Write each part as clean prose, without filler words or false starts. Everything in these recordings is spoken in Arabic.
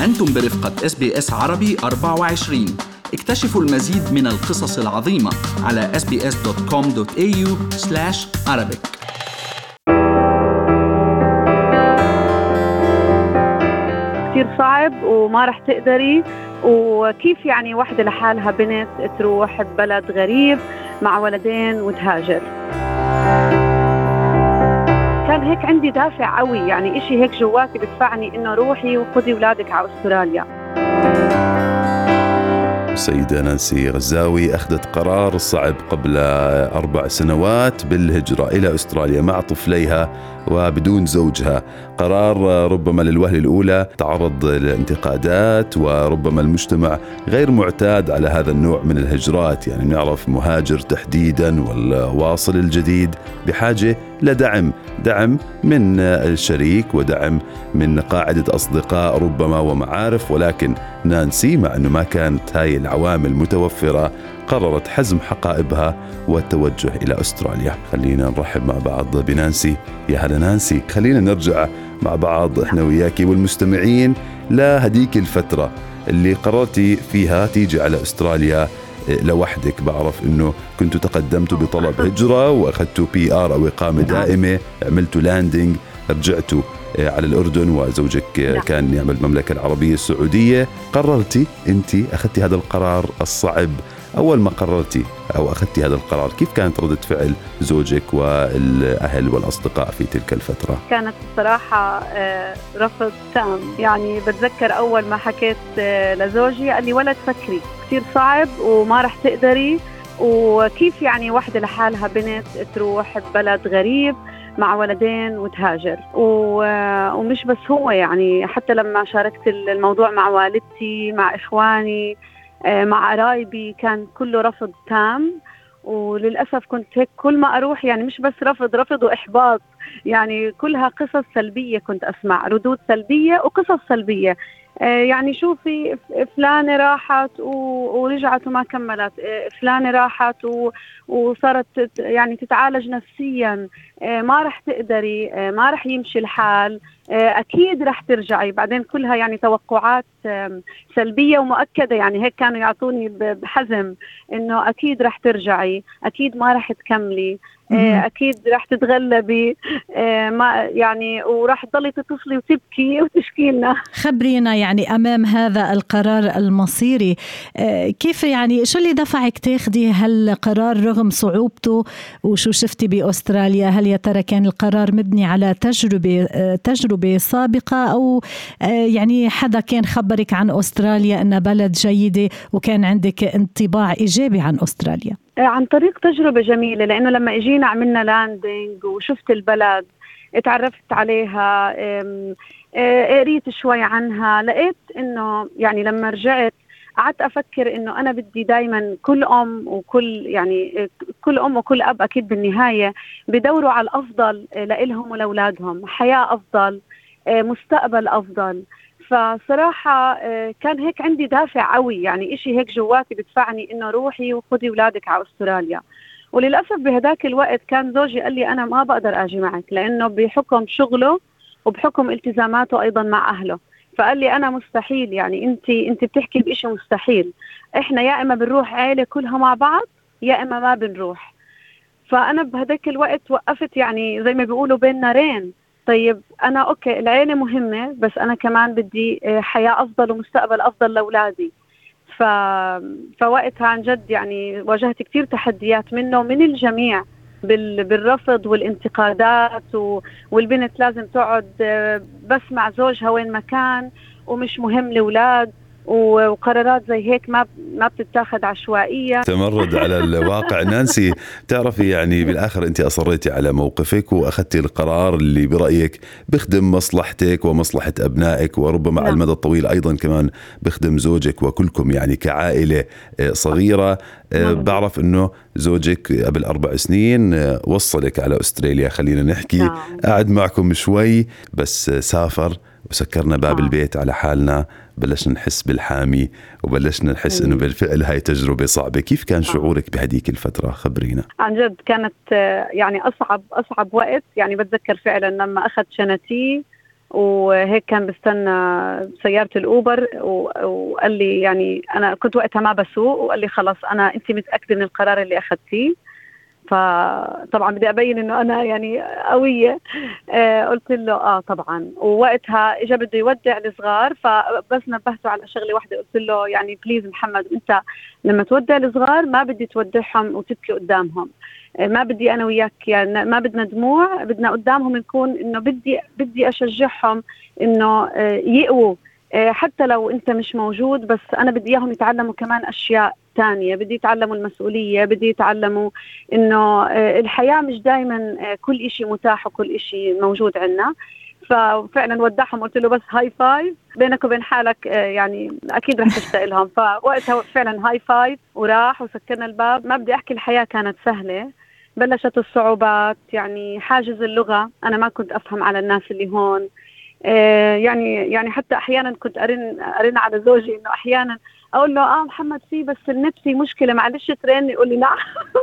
أنتم برفقة SBS عربي 24. اكتشفوا المزيد من القصص العظيمة على sbs.com.au/arabic. كتير صعب وما رح تقدري، وكيف يعني وحدة لحالها بنت تروح ببلد غريب مع ولدين وتهاجر. كان هيك عندي دافع قوي، يعني إشي هيك جواتي بدفعني إنه روحي وخذي أولادك على أستراليا. السيدة نانسي غزاوي أخذت قرار صعب قبل 4 سنوات بالهجرة إلى أستراليا مع طفليها وبدون زوجها. قرار ربما للوهلة الأولى تعرض لانتقادات، وربما المجتمع غير معتاد على هذا النوع من الهجرات. يعني نعرف مهاجر تحديدا والواصل الجديد بحاجة لدعم من الشريك ودعم من قاعدة أصدقاء ربما ومعارف، ولكن نانسي مع أنه ما كانت هاي العوامل متوفرة قررت حزم حقائبها والتوجه إلى أستراليا. خلينا نرحب مع بعض بنانسي. يا هلا نانسي، خلينا نرجع مع بعض إحنا وياكي والمستمعين لهديك الفترة اللي قررتي فيها تيجي على أستراليا لوحدك. بعرف إنه كنتوا تقدمتوا بطلب هجرة وأخذتوا PR أو إقامة دائمة، عملتوا لاندنج، رجعتوا على الأردن وزوجك كان يعمل المملكة العربية السعودية. قررتي أنت أخذتي هذا القرار الصعب. أول ما قررتي أو أخذتي هذا القرار كيف كانت ردة فعل زوجك والأهل والأصدقاء في تلك الفترة؟ كانت الصراحة رفض تام. يعني بتذكر أول ما حكيت لزوجي قال لي ولا تفكري، كتير صعب وما رح تقدري، وكيف يعني وحدة لحالها بنت تروح ببلد غريب مع ولدين وتهاجر. ومش بس هو، يعني حتى لما شاركت الموضوع مع والدتي مع إخواني مع قرايبي كان كله رفض تام. وللأسف كنت هيك كل ما أروح يعني مش بس رفض وإحباط، يعني كلها قصص سلبية، كنت أسمع ردود سلبية وقصص سلبية. يعني شوفي فلانة راحت ورجعت وما كملت، فلانة راحت وصارت يعني تتعالج نفسيا، ما رح تقدري، ما رح يمشي الحال، أكيد رح ترجعي. بعدين كلها يعني توقعات سلبية ومؤكدة، يعني هيك كانوا يعطوني بحزم إنه أكيد رح ترجعي، أكيد ما رح تكملي، أكيد رح تتغلبي، ما يعني ورح تضلي تتصلي وتبكي وتشكي لنا. خبرينا يعني أمام هذا القرار المصيري كيف، يعني شو اللي دفعك تاخدي هالقرار رغم صعوبته؟ وشو شفتي بأستراليا؟ هل يا ترى كان القرار مبني على تجربة سابقة، أو يعني حدا كان خبرك عن أستراليا أنها بلد جيدة وكان عندك انطباع إيجابي عن أستراليا؟ عن طريق تجربة جميلة، لأنه لما إجينا عملنا لاندنج وشفت البلد، اتعرفت عليها، قريت شوي عنها، لقيت إنه يعني لما رجعت قعدت أفكر إنه أنا بدي دايما كل أم وكل أب أكيد بالنهاية بدوروا على الأفضل لإلهم ولأولادهم، حياة أفضل، مستقبل أفضل. فصراحة كان هيك عندي دافع قوي، يعني إشي هيك جواتي بدفعني إنه روحي وخذي أولادك على أستراليا. وللأسف بهداك الوقت كان زوجي قال لي أنا ما بقدر أجي معك، لأنه بحكم شغله وبحكم التزاماته أيضا مع أهله. فقال لي أنا مستحيل، يعني أنت بتحكي بإشي مستحيل، إحنا يا إما بنروح عائلة كلها مع بعض يا إما ما بنروح. فأنا بهداك الوقت وقفت، يعني زي ما بيقولوا بين نارين. طيب أنا أوكي العيلة مهمة، بس أنا كمان بدي حياة أفضل ومستقبل أفضل لأولادي. فوقتها عن جد يعني واجهت كتير تحديات منه ومن الجميع بالرفض والانتقادات، والبنت لازم تقعد بس مع زوجها وين ما كان ومش مهم لأولاد، وقرارات زي هيك ما بتتاخد عشوائية. تمرد على الواقع. نانسي تعرفي يعني بالآخر أنت أصريتي على موقفك وأخذتي القرار اللي برأيك بخدم مصلحتك ومصلحة أبنائك، وربما على المدى الطويل أيضا كمان بخدم زوجك وكلكم يعني كعائلة صغيرة. بعرف أنه زوجك قبل 4 سنين وصلك على أستراليا، خلينا نحكي قاعد معكم شوي بس سافر وسكرنا باب البيت على حالنا، بلشنا نحس بالحامي وبلشنا نحس إنه بالفعل هاي تجربة صعبة. كيف كان شعورك بهديك الفترة؟ خبرينا. عن جد كانت يعني أصعب وقت. يعني بتذكر فعلا لما أخذ شنتي وهيك كان بستنى سيارة الأوبر وقال لي يعني أنا كنت وقتها ما بسوق، وقال لي خلاص أنت متأكدة من القرار اللي أخذتيه؟ فطبعا بدي أبين إنه أنا يعني قوية. قلت له طبعا. ووقتها إجا بده يودع الصغار، فبس نبهته على شغلة واحدة، قلت له يعني بليز محمد، أنت لما تودع الصغار ما بدي تودعهم وتبكي قدامهم، ما بدي أنا وياك يعني، ما بدنا دموع، بدنا قدامهم نكون إنه بدي أشجعهم إنه يقووا، حتى لو أنت مش موجود، بس أنا بدي إياهم يتعلموا كمان أشياء تانية، بدي يتعلموا المسؤولية، بدي يتعلموا إنه الحياة مش دايما كل إشي متاح وكل إشي موجود عنا. ففعلا ودعهم، قلت له بس هاي فايف بينك وبين حالك، يعني أكيد رح تشتاق لهم. فوقتها فعلا هاي فايف وراح وسكرنا الباب. ما بدي أحكي الحياة كانت سهلة، بلشت الصعوبات، يعني حاجز اللغة، أنا ما كنت أفهم على الناس اللي هون. يعني حتى أحيانا كنت أرن على زوجي إنه أحيانا أقول له محمد في بس النت في مشكلة معلش تريني، يقول لي نعم.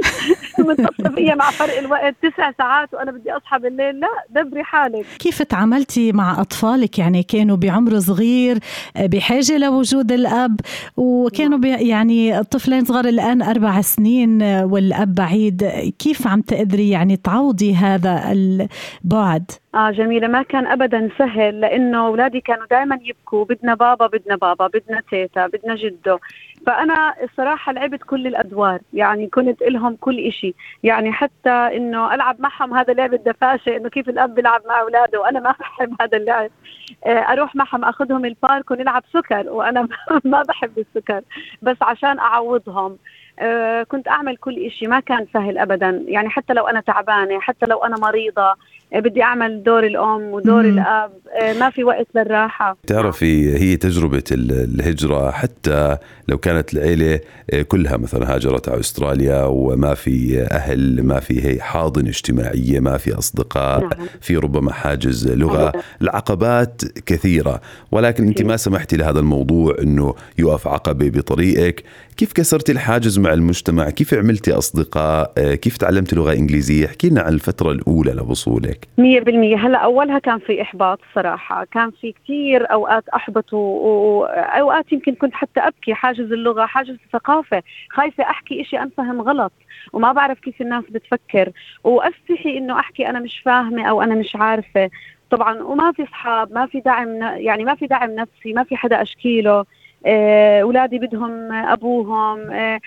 متصفية مع فرق الوقت 9 ساعات وأنا بدي أصحى بالليل، لا دبري حالك. كيف تعاملتي مع أطفالك؟ يعني كانوا بعمر صغير بحاجة لوجود الأب، وكانوا يعني الطفلين صغار الآن 4 سنين والأب بعيد، كيف عم تقدري يعني تعوضي هذا البعد؟ جميلة، ما كان أبدا سهل، لأنه أولادي كانوا دائما يبكوا بدنا بابا بدنا بابا بدنا تيتا بدنا جدو. فأنا الصراحة لعبت كل الأدوار، يعني كنت إلهم كل إشي، يعني حتى إنه ألعب معهم هذا لعب الدفاشة، إنه كيف الأب بيلعب مع أولاده وأنا ما بحب هذا اللعب. أروح معهم أخذهم البارك ونلعب سكر وأنا ما بحب السكر، بس عشان أعوضهم كنت أعمل كل إشي. ما كان سهل أبدا، يعني حتى لو أنا تعبانة، حتى لو أنا مريضة، بدي أعمل دور الأم ودور الأب، ما في وقت للراحة. تعرفي هي تجربة الهجرة، حتى لو كانت العيلة كلها مثلا هاجرت على أستراليا وما في أهل، ما في هي حاضن اجتماعية، ما في أصدقاء، في ربما حاجز لغة، العقبات كثيرة، ولكن أنت ما سمحتي لهذا الموضوع أنه يقف عقبة بطريقك. كيف كسرتي الحاجز مع المجتمع؟ كيف عملتي أصدقاء؟ كيف تعلمتي لغة إنجليزية؟ احكي لنا عن الفترة الأولى لوصولك. 100%. هلأ أولها كان في إحباط صراحة، كان في كتير أوقات أحبط، وأوقات يمكن كنت حتى أبكي. حاجز اللغة، حاجز الثقافة، خايفة أحكي إشي أنفهم غلط وما بعرف كيف الناس بتفكر، وأستحي إنه أحكي أنا مش فاهمة أو أنا مش عارفة طبعا. وما في أصحاب، ما في دعم، يعني ما في دعم نفسي، ما في حدا أشكيله. أولادي بدهم أبوهم.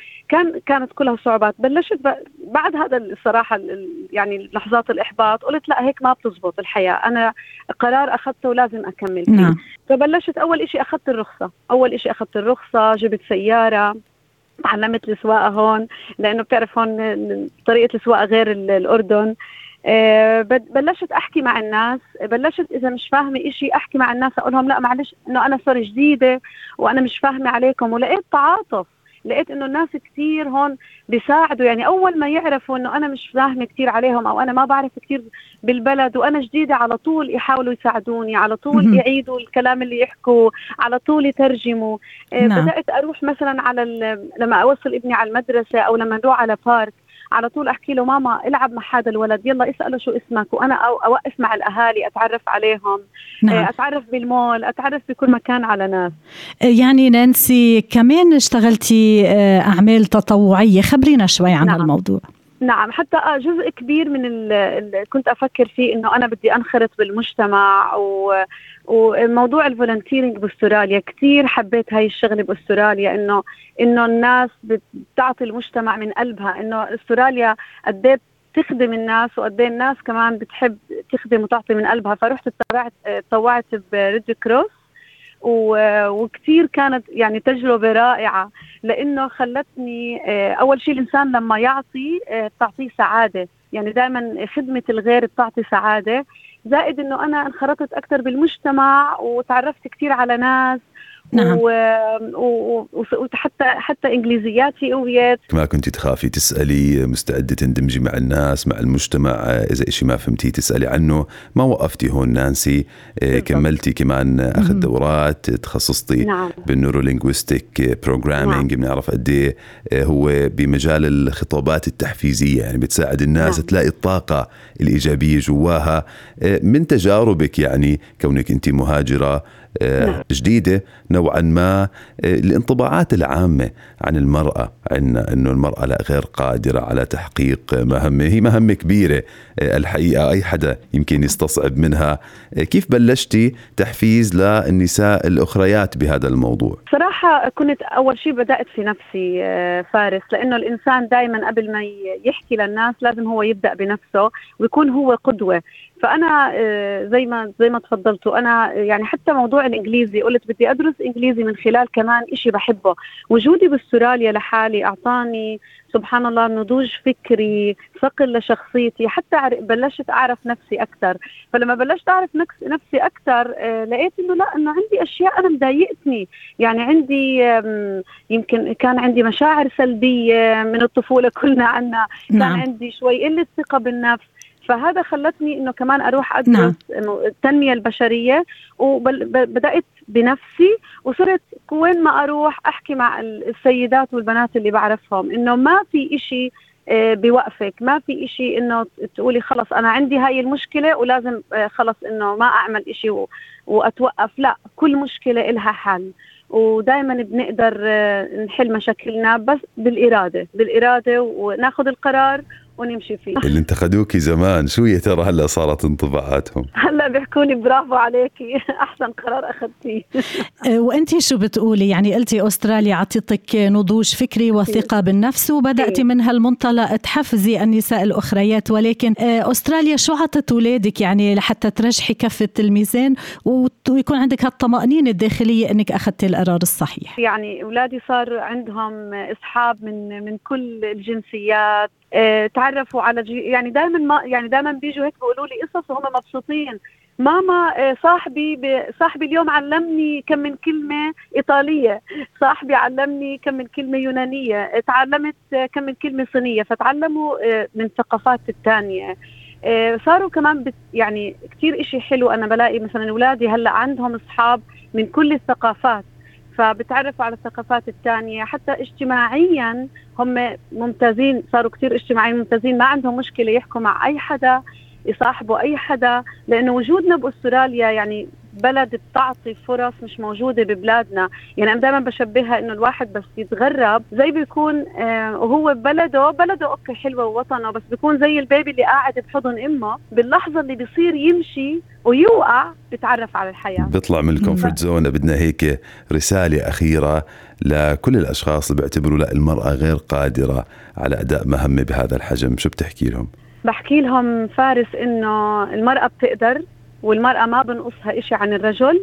كانت كلها صعوبات. بلشت بعد هذا الصراحة يعني لحظات الإحباط، قلت لا هيك ما بتزبط الحياة، أنا قرار أخذته ولازم أكمل فيه. فبلشت أول إشي أخذت الرخصة، جبت سيارة، تعلمت السواقة هون، لأنه بتعرف هون طريقة السواقة غير الأردن. بلشت أحكي مع الناس، بلشت إذا مش فاهمة إشي أحكي مع الناس، أقولهم لا معلش إنه أنا صار جديدة وأنا مش فاهمة عليكم. ولقيت تعاطف، لقيت إنه الناس كتير هون بيساعدوا. يعني أول ما يعرفوا إنه أنا مش فاهمة كتير عليهم أو أنا ما بعرف كتير بالبلد وأنا جديدة، على طول يحاولوا يساعدوني، على طول يعيدوا الكلام اللي يحكوا، على طول يترجموا. بدأت أروح مثلا لما أوصل ابني على المدرسة أو لما نروح على بارك، على طول أحكي له ماما العب مع هذا الولد، يلا اسأله شو اسمك، وأنا أوقف مع الأهالي أتعرف عليهم. أتعرف بالمول، أتعرف بكل مكان على ناس. يعني نانسي كمان اشتغلتي أعمال تطوعية، خبرينا شوي عن الموضوع. نعم، حتى جزء كبير من كنت أفكر فيه إنه أنا بدي أنخرط بالمجتمع، وموضوع الفولنتيرينج بأستراليا كتير حبيت هاي الشغلة بأستراليا، إنه الناس بتعطي المجتمع من قلبها، إنه أستراليا قديه تخدم الناس وقديه الناس كمان بتحب تخدم وتعطي من قلبها. فرحت تطوعت بريد كروس، وكتير كانت يعني تجربة رائعة، لأنه خلتني أول شيء الإنسان لما يعطي تعطيه سعادة، يعني دائما خدمة الغير بتعطي سعادة. زائد إنه أنا انخرطت أكتر بالمجتمع وتعرفت كتير على ناس، نعم. وحتى إنجليزياتي قويت. ما كنت تخافي تسألي، مستعدة تندمجي مع الناس مع المجتمع، إذا إشي ما فهمتي تسألي عنه، ما وقفتي هون نانسي، كملتي كمان أخذ دورات، تخصصتي نعم. بالنيورولينغويستيك بروجرامينج، بنعرف قد إيه هو بمجال الخطابات التحفيزية، يعني بتساعد الناس تلاقي الطاقة الإيجابية جواها. من تجاربك يعني كونك أنت مهاجرة جديدة نوعا ما، الانطباعات العامة عن المرأة، عن أنه المرأة لا غير قادرة على تحقيق مهمة، هي مهمة كبيرة الحقيقة، أي حدا يمكن يستصعب منها. كيف بلشتي تحفيز للنساء الأخريات بهذا الموضوع؟ صراحة كنت أول شيء بدأت في نفسي فارس، لأنه الإنسان دايما قبل ما يحكي للناس لازم هو يبدأ بنفسه ويكون هو قدوة. فأنا زي ما تفضلتوا، أنا يعني حتى موضوع الإنجليزي قلت بدي أدرس إنجليزي من خلال كمان إشي بحبه. وجودي باستراليا لحالي أعطاني سبحان الله نضوج فكري، صقل لشخصيتي، حتى بلشت أعرف نفسي أكثر. فلما بلشت أعرف نفسي أكثر لقيت إنه لا، إنه عندي أشياء أنا مضايقتني، يعني عندي يمكن كان عندي مشاعر سلبية من الطفولة كلنا عنا، كان عندي شوي قلة ثقة بالنفس. فهذا خلتني إنه كمان أروح أدرس التنمية البشرية، وبدأت بنفسي، وصرت وين ما أروح أحكي مع السيدات والبنات اللي بعرفهم إنه ما في إشي بوقفك، ما في إشي إنه تقولي خلص أنا عندي هاي المشكلة ولازم خلص إنه ما أعمل إشي وأتوقف. لا، كل مشكلة إلها حل، ودائما بنقدر نحل مشاكلنا بس بالإرادة وناخذ القرار ونمشي فيه. اللي انتقدوكي زمان شو يا ترى هلا صارت انطباعاتهم؟ هلا بيحكوني برافو عليكي، احسن قرار اخذتيه. وانتي شو بتقولي؟ يعني قلتي استراليا عطيتك نضوج فكري وثقة بالنفس، وبدأتي من هالمنطلق تحفزي النساء الاخريات، ولكن استراليا شو عطت اولادك يعني لحتى ترجحي كفة الميزان ويكون عندك هالطمأنينة الداخلية انك اخذتي القرار الصحيح؟ يعني اولادي صار عندهم اصحاب من كل الجنسيات، تعرفوا على يعني دائما بيجوا هيك بيقولوا لي قصص وهم مبسوطين. ماما صاحبي اليوم علمني كم من كلمة إيطالية، صاحبي علمني كم من كلمة يونانية، تعلمت كم من كلمة صينية. فتعلموا من ثقافات التانية. صاروا كمان يعني كتير إشي حلو. أنا بلاقي مثلا أولادي هلأ عندهم أصحاب من كل الثقافات، فبتعرفوا على الثقافات التانية. حتى اجتماعيا هم ممتازين، صاروا كتير اجتماعيا ممتازين، ما عندهم مشكلة يحكوا مع أي حدا، يصاحبوا أي حدا، لأنه وجودنا بأستراليا يعني بلد بتعطي فرص مش موجودة ببلادنا. يعني أنا دائما بشبهها إنه الواحد بس يتغرب زي بيكون وهو ببلده أوكي حلوة ووطنه، بس بيكون زي البيبي اللي قاعد بحضن أمه، باللحظة اللي بيصير يمشي ويوقع بتعرف على الحياة، بيطلع من الكومفورت زون. بدنا هيك رسالة أخيرة لكل الأشخاص اللي بيعتبروا لا المرأة غير قادرة على أداء مهمة بهذا الحجم، شو بتحكي لهم؟ بحكي لهم فارس إنه المرأة بتقدر، والمرأة ما بنقصها إشي عن الرجل.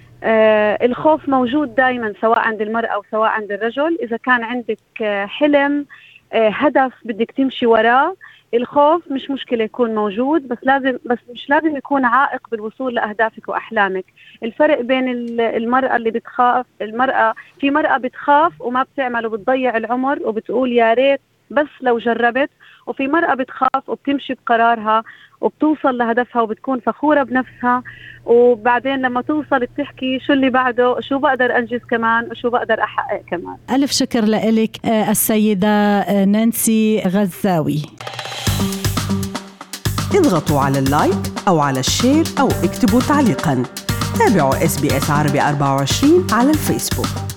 الخوف موجود دايما سواء عند المرأة أو سواء عند الرجل. إذا كان عندك حلم هدف بدك تمشي وراه، الخوف مش مشكلة يكون موجود، بس مش لازم يكون عائق بالوصول لأهدافك وأحلامك. الفرق بين المرأة اللي بتخاف، في مرأة بتخاف وما بتعمل وبتضيع العمر وبتقول يا ريت بس لو جربت، وفي مرأة بتخاف وبتمشي بقرارها وبتوصل لهدفها وبتكون فخورة بنفسها، وبعدين لما توصل بتحكي شو اللي بعده، شو بقدر أنجز كمان وشو بقدر أحقق كمان. ألف شكر لك السيدة نانسي غزاوي. اضغطوا على اللايك أو على الشير أو اكتبوا تعليقاً. تابعوا SBS عربي 24 على الفيسبوك.